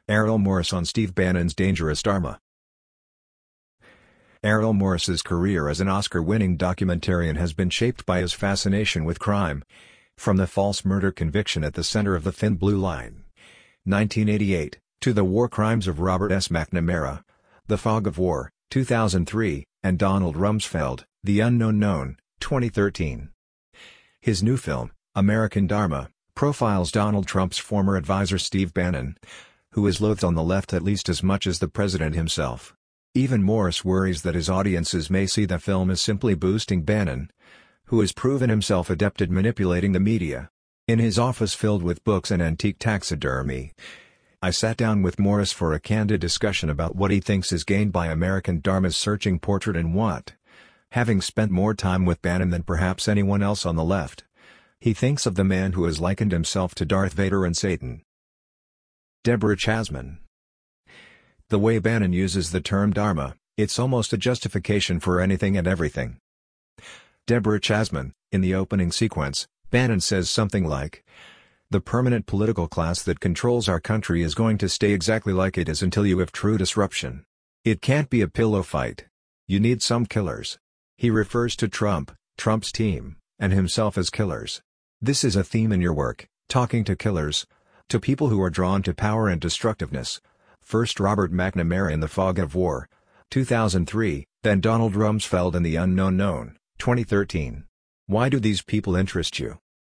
Errol Morris on Steve Bannon's Dangerous Dharma. Errol Morris's career as an Oscar-winning documentarian has been shaped by his fascination with crime. From the false murder conviction at the center of The Thin Blue Line, 1988, to the war crimes of Robert S. McNamara, The Fog of War, 2003, and Donald Rumsfeld, The Unknown Known, 2013. His new film, American Dharma, profiles Donald Trump's former advisor Steve Bannon, who is loathed on the left at least as much as the president himself. Even Morris worries that his audiences may see the film as simply boosting Bannon, who has proven himself adept at manipulating the media. In his office filled with books and antique taxidermy, I sat down with Morris for a candid discussion about what he thinks is gained by American Dharma's searching portrait and what, having spent more time with Bannon than perhaps anyone else on the left, he thinks of the man who has likened himself to Darth Vader and Satan. Deborah Chasman. The way Bannon uses the term Dharma, it's almost a justification for anything and everything. Deborah Chasman, in the opening sequence, Bannon says something like, "The permanent political class that controls our country is going to stay exactly like it is until you have true disruption. It can't be a pillow fight. You need some killers." He refers to Trump, Trump's team, and himself as killers. This is a theme in your work, talking to killers, to people who are drawn to power and destructiveness. First Robert McNamara in The Fog of War, 2003, then Donald Rumsfeld in The Unknown Known, 2013. Why do these people interest you?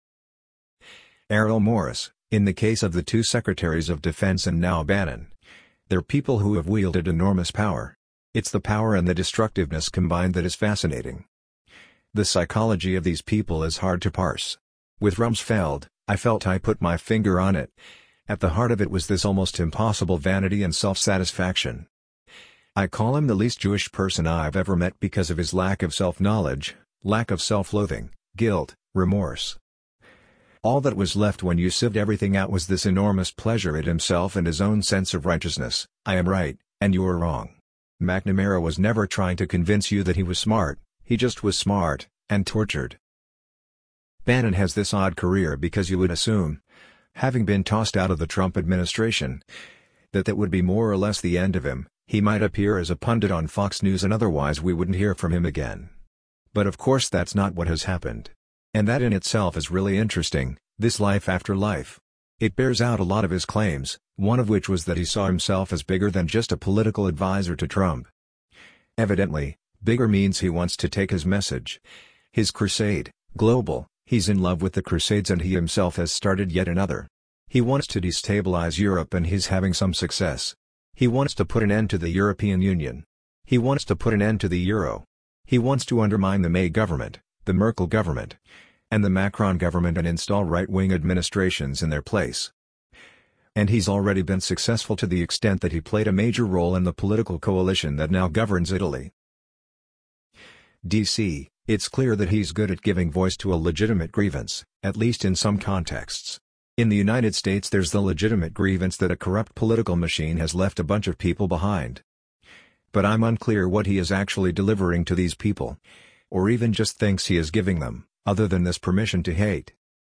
Errol Morris, in the case of the two secretaries of defense and now Bannon, they're people who have wielded enormous power. It's the power and the destructiveness combined that is fascinating. The psychology of these people is hard to parse. With Rumsfeld, I felt I put my finger on it. At the heart of it was this almost impossible vanity and self-satisfaction. I call him the least Jewish person I've ever met because of his lack of self-knowledge, lack of self-loathing, guilt, remorse. All that was left when you sieved everything out was this enormous pleasure at himself and his own sense of righteousness. I am right, and you are wrong. McNamara was never trying to convince you that he was smart, he just was smart, and tortured. Bannon has this odd career because you would assume, having been tossed out of the Trump administration, that would be more or less the end of him. He might appear as a pundit on Fox News and otherwise we wouldn't hear from him again. But of course that's not what has happened. And that in itself is really interesting, this life after life. It bears out a lot of his claims, one of which was that he saw himself as bigger than just a political advisor to Trump. Evidently, bigger means he wants to take his message, his crusade, global. He's in love with the Crusades and he himself has started yet another. He wants to destabilize Europe and he's having some success. He wants to put an end to the European Union. He wants to put an end to the Euro. He wants to undermine the May government, the Merkel government, and the Macron government and install right-wing administrations in their place. And he's already been successful to the extent that he played a major role in the political coalition that now governs Italy. DC. It's clear that he's good at giving voice to a legitimate grievance, at least in some contexts. In the United States there's the legitimate grievance that a corrupt political machine has left a bunch of people behind. But I'm unclear what he is actually delivering to these people. Or even just thinks he is giving them, other than this permission to hate.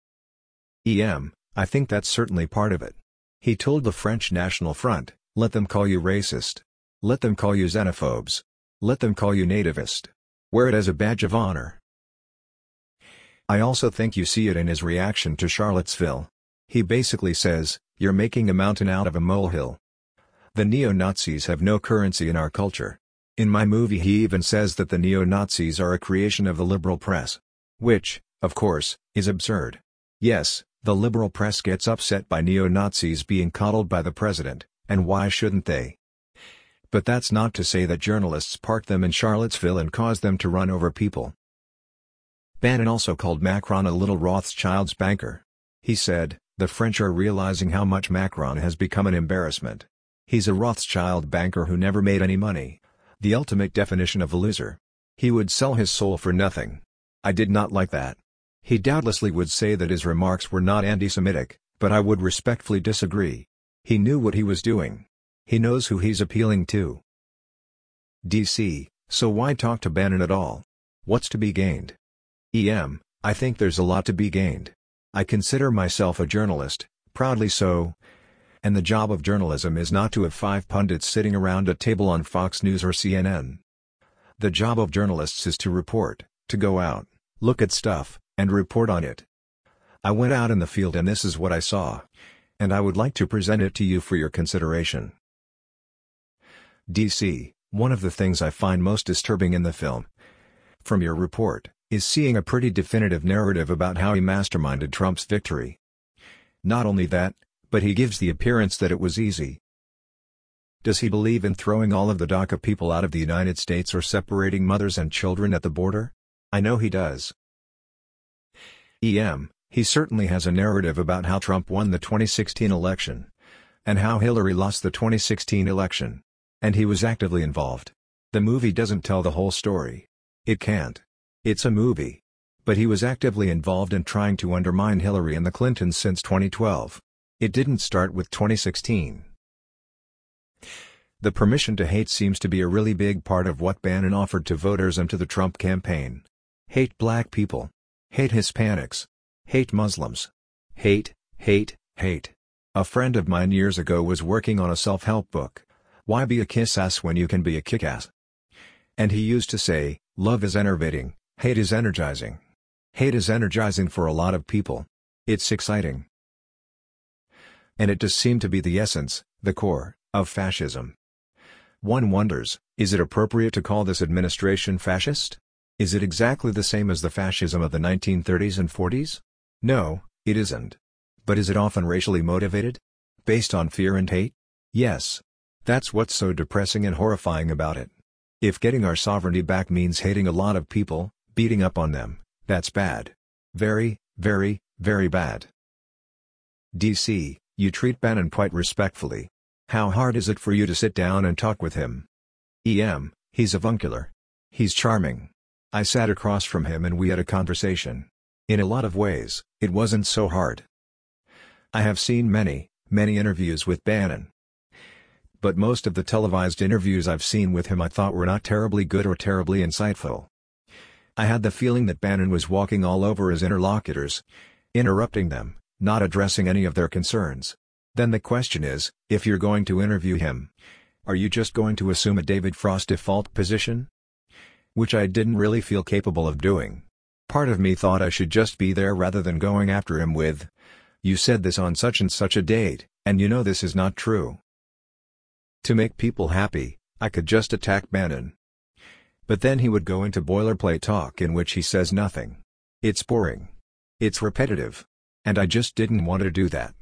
I think that's certainly part of it. He told the French National Front, let them call you racist. Let them call you xenophobes. Let them call you nativist. Wear it as a badge of honor. I also think you see it in his reaction to Charlottesville. He basically says, you're making a mountain out of a molehill. The neo-Nazis have no currency in our culture. In my movie he even says that the neo-Nazis are a creation of the liberal press. Which, of course, is absurd. Yes, the liberal press gets upset by neo-Nazis being coddled by the president, and why shouldn't they? But that's not to say that journalists parked them in Charlottesville and caused them to run over people. Bannon also called Macron a little Rothschild's banker. He said, the French are realizing how much Macron has become an embarrassment. He's a Rothschild banker who never made any money. The ultimate definition of a loser. He would sell his soul for nothing. I did not like that. He doubtlessly would say that his remarks were not anti-Semitic, but I would respectfully disagree. He knew what he was doing. He knows who he's appealing to. DC, so why talk to Bannon at all? What's to be gained? I think there's a lot to be gained. I consider myself a journalist, proudly so. And the job of journalism is not to have 5 pundits sitting around a table on Fox News or CNN. The job of journalists is to report, to go out, look at stuff, and report on it. I went out in the field and this is what I saw. And I would like to present it to you for your consideration. DC, one of the things I find most disturbing in the film, from your report, is seeing a pretty definitive narrative about how he masterminded Trump's victory. Not only that, but he gives the appearance that it was easy. Does he believe in throwing all of the DACA people out of the United States or separating mothers and children at the border? I know he does. He certainly has a narrative about how Trump won the 2016 election, and how Hillary lost the 2016 election. And he was actively involved. The movie doesn't tell the whole story. It can't. It's a movie. But he was actively involved in trying to undermine Hillary and the Clintons since 2012. It didn't start with 2016. The permission to hate seems to be a really big part of what Bannon offered to voters and to the Trump campaign. Hate black people. Hate Hispanics. Hate Muslims. Hate, hate, hate. A friend of mine years ago was working on a self-help book. Why be a kiss-ass when you can be a kick-ass? And he used to say, love is enervating, hate is energizing. Hate is energizing for a lot of people. It's exciting. And it does seem to be the essence, the core, of fascism. One wonders, is it appropriate to call this administration fascist? Is it exactly the same as the fascism of the 1930s and 40s? No, it isn't. But is it often racially motivated? Based on fear and hate? Yes. That's what's so depressing and horrifying about it. If getting our sovereignty back means hating a lot of people, beating up on them, that's bad. Very, very, very bad. DC, you treat Bannon quite respectfully. How hard is it for you to sit down and talk with him? He's avuncular. He's charming. I sat across from him and we had a conversation. In a lot of ways, it wasn't so hard. I have seen many, many interviews with Bannon. But most of the televised interviews I've seen with him I thought were not terribly good or terribly insightful. I had the feeling that Bannon was walking all over his interlocutors, interrupting them, not addressing any of their concerns. Then the question is, if you're going to interview him, are you just going to assume a David Frost default position? Which I didn't really feel capable of doing. Part of me thought I should just be there rather than going after him with, you said this on such and such a date, and you know this is not true. To make people happy, I could just attack Bannon. But then he would go into boilerplate talk in which he says nothing. It's boring. It's repetitive. And I just didn't want to do that.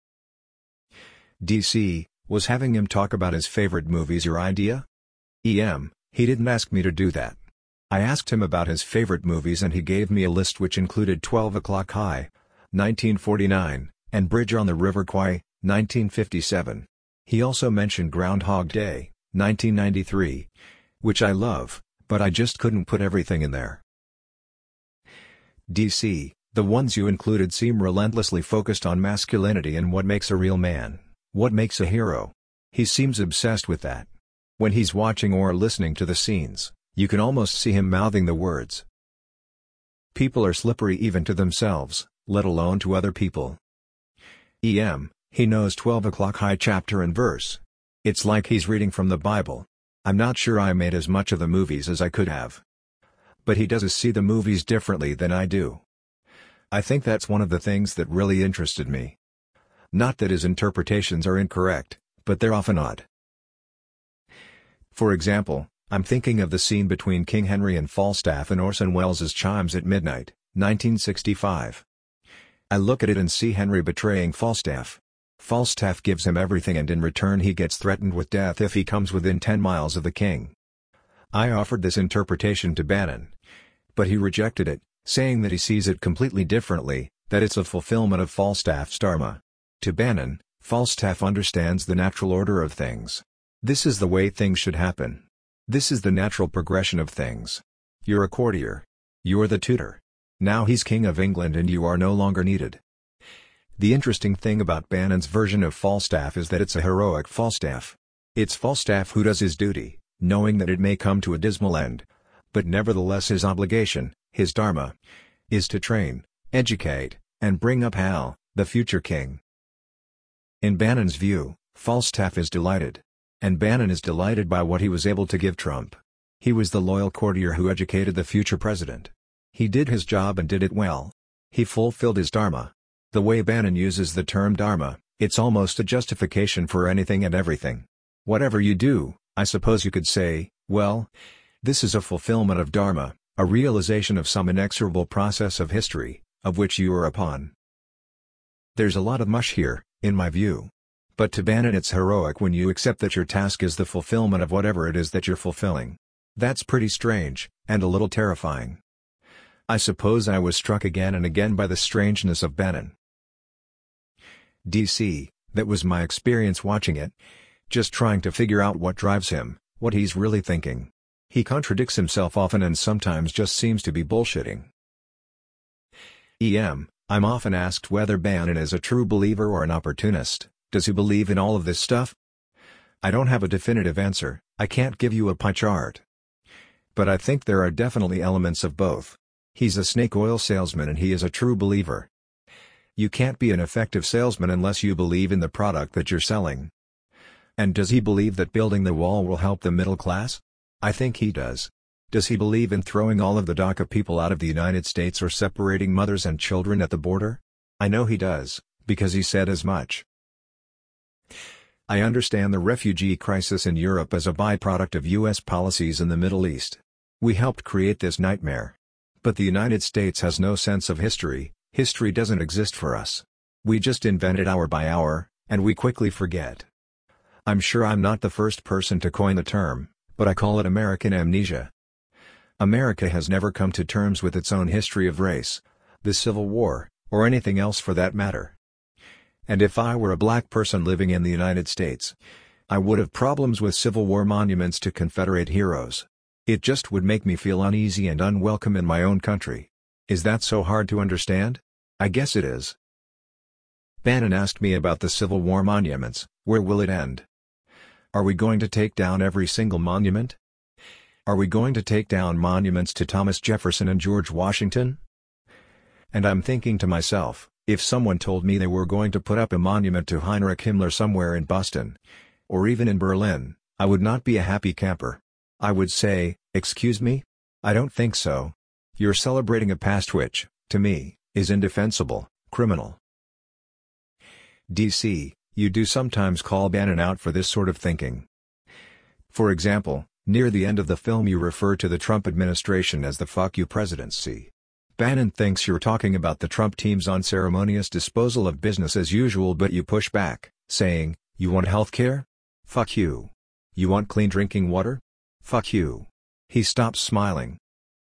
DC, was having him talk about his favorite movies your idea? He didn't ask me to do that. I asked him about his favorite movies and he gave me a list which included 12 O'Clock High, 1949, and Bridge on the River Kwai, 1957. He also mentioned Groundhog Day, 1993, which I love, but I just couldn't put everything in there. DC, the ones you included seem relentlessly focused on masculinity and what makes a real man, what makes a hero. He seems obsessed with that. When he's watching or listening to the scenes, you can almost see him mouthing the words. People are slippery even to themselves, let alone to other people. He knows 12 O'Clock High chapter and verse. It's like he's reading from the Bible. I'm not sure I made as much of the movies as I could have. But he does see the movies differently than I do. I think that's one of the things that really interested me. Not that his interpretations are incorrect, but they're often odd. For example, I'm thinking of the scene between King Henry and Falstaff in Orson Welles' Chimes at Midnight, 1965. I look at it and see Henry betraying Falstaff. Falstaff gives him everything and in return he gets threatened with death if he comes within 10 miles of the king. I offered this interpretation to Bannon. But he rejected it, saying that he sees it completely differently, that it's a fulfillment of Falstaff's dharma. To Bannon, Falstaff understands the natural order of things. This is the way things should happen. This is the natural progression of things. You're a courtier. You're the tutor. Now he's King of England and you are no longer needed. The interesting thing about Bannon's version of Falstaff is that it's a heroic Falstaff. It's Falstaff who does his duty, knowing that it may come to a dismal end. But nevertheless his obligation, his dharma, is to train, educate, and bring up Hal, the future king. In Bannon's view, Falstaff is delighted. And Bannon is delighted by what he was able to give Trump. He was the loyal courtier who educated the future president. He did his job and did it well. He fulfilled his dharma. The way Bannon uses the term dharma, it's almost a justification for anything and everything. Whatever you do, I suppose you could say, well, this is a fulfillment of dharma, a realization of some inexorable process of history, of which you are a pawn. There's a lot of mush here, in my view. But to Bannon it's heroic when you accept that your task is the fulfillment of whatever it is that you're fulfilling. That's pretty strange, and a little terrifying. I suppose I was struck again and again by the strangeness of Bannon. DC, that was my experience watching it. Just trying to figure out what drives him, what he's really thinking. He contradicts himself often and sometimes just seems to be bullshitting. I'm often asked whether Bannon is a true believer or an opportunist. Does he believe in all of this stuff? I don't have a definitive answer, I can't give you a pie chart. But I think there are definitely elements of both. He's a snake oil salesman and he is a true believer. You can't be an effective salesman unless you believe in the product that you're selling. And does he believe that building the wall will help the middle class? I think he does. Does he believe in throwing all of the DACA people out of the United States or separating mothers and children at the border? I know he does, because he said as much. I understand the refugee crisis in Europe as a byproduct of U.S. policies in the Middle East. We helped create this nightmare. But the United States has no sense of history, history doesn't exist for us. We just invent it hour by hour, and we quickly forget. I'm sure I'm not the first person to coin the term, but I call it American amnesia. America has never come to terms with its own history of race, the Civil War, or anything else for that matter. And if I were a black person living in the United States, I would have problems with Civil War monuments to Confederate heroes. It just would make me feel uneasy and unwelcome in my own country. Is that so hard to understand? I guess it is. Bannon asked me about the Civil War monuments, where will it end? Are we going to take down every single monument? Are we going to take down monuments to Thomas Jefferson and George Washington? And I'm thinking to myself, if someone told me they were going to put up a monument to Heinrich Himmler somewhere in Boston, or even in Berlin, I would not be a happy camper. I would say, excuse me? I don't think so. You're celebrating a past which, to me, is indefensible, criminal. DC, you do sometimes call Bannon out for this sort of thinking. For example, near the end of the film you refer to the Trump administration as the fuck you presidency. Bannon thinks you're talking about the Trump team's unceremonious disposal of business as usual, but you push back, saying, you want health care? Fuck you. You want clean drinking water? Fuck you. He stops smiling.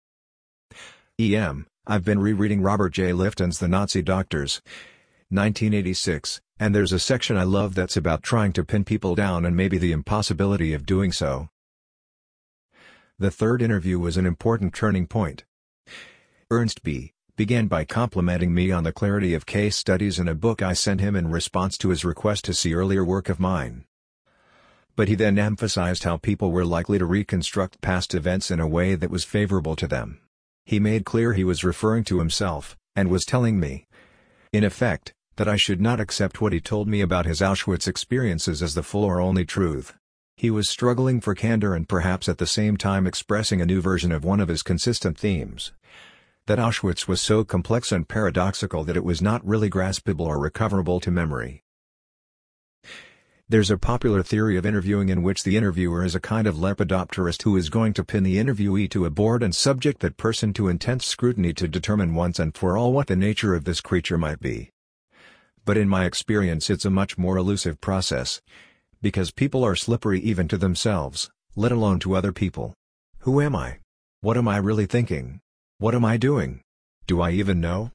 I've been rereading Robert J. Lifton's The Nazi Doctors, 1986, and there's a section I love that's about trying to pin people down and maybe the impossibility of doing so. The third interview was an important turning point. Ernst B. began by complimenting me on the clarity of case studies in a book I sent him in response to his request to see earlier work of mine. But he then emphasized how people were likely to reconstruct past events in a way that was favorable to them. He made clear he was referring to himself, and was telling me, in effect, that I should not accept what he told me about his Auschwitz experiences as the full or only truth. He was struggling for candor and perhaps at the same time expressing a new version of one of his consistent themes. That Auschwitz was so complex and paradoxical that it was not really graspable or recoverable to memory. There's a popular theory of interviewing in which the interviewer is a kind of lepidopterist who is going to pin the interviewee to a board and subject that person to intense scrutiny to determine once and for all what the nature of this creature might be. But in my experience it's a much more elusive process. Because people are slippery even to themselves, let alone to other people. Who am I? What am I really thinking? What am I doing? Do I even know?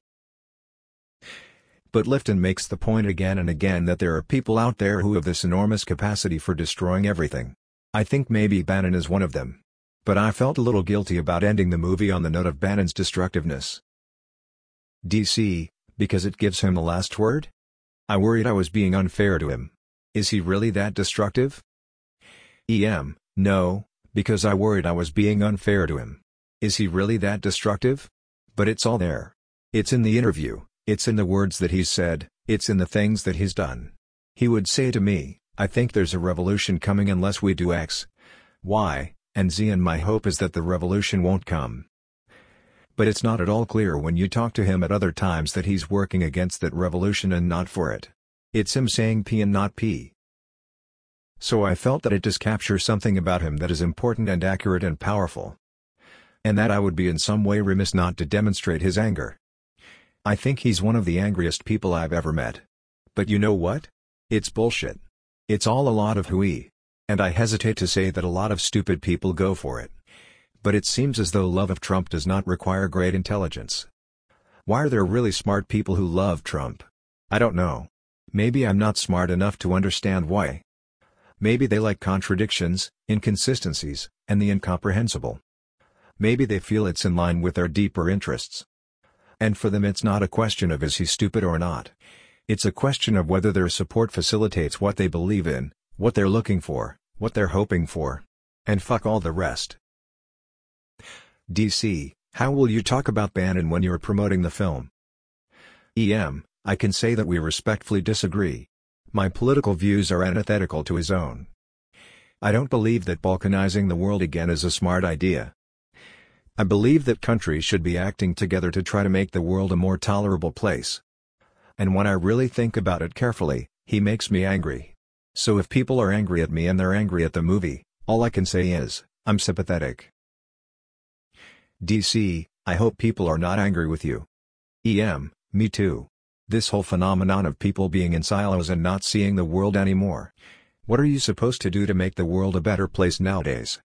But Lifton makes the point again and again that there are people out there who have this enormous capacity for destroying everything. I think maybe Bannon is one of them. But I felt a little guilty about ending the movie on the note of Bannon's destructiveness. DC, because it gives him the last word? I worried I was being unfair to him. Is he really that destructive? No, because I worried I was being unfair to him. Is he really that destructive? But it's all there. It's in the interview, it's in the words that he's said, it's in the things that he's done. He would say to me, "I think there's a revolution coming unless we do X, Y, and Z, and my hope is that the revolution won't come." But it's not at all clear when you talk to him at other times that he's working against that revolution and not for it. It's him saying P and not P. So I felt that it does capture something about him that is important and accurate and powerful. And that I would be in some way remiss not to demonstrate his anger. I think he's one of the angriest people I've ever met. But you know what? It's bullshit. It's all a lot of hooey. And I hesitate to say that a lot of stupid people go for it. But it seems as though love of Trump does not require great intelligence. Why are there really smart people who love Trump? I don't know. Maybe I'm not smart enough to understand why. Maybe they like contradictions, inconsistencies, and the incomprehensible. Maybe they feel it's in line with their deeper interests. And for them it's not a question of is he stupid or not. It's a question of whether their support facilitates what they believe in, what they're looking for, what they're hoping for. And fuck all the rest. DC, how will you talk about Bannon when you're promoting the film? I can say that we respectfully disagree. My political views are antithetical to his own. I don't believe that balkanizing the world again is a smart idea. I believe that countries should be acting together to try to make the world a more tolerable place. And when I really think about it carefully, he makes me angry. So if people are angry at me and they're angry at the movie, all I can say is, I'm sympathetic. DC, I hope people are not angry with you. Me too. This whole phenomenon of people being in silos and not seeing the world anymore. What are you supposed to do to make the world a better place nowadays?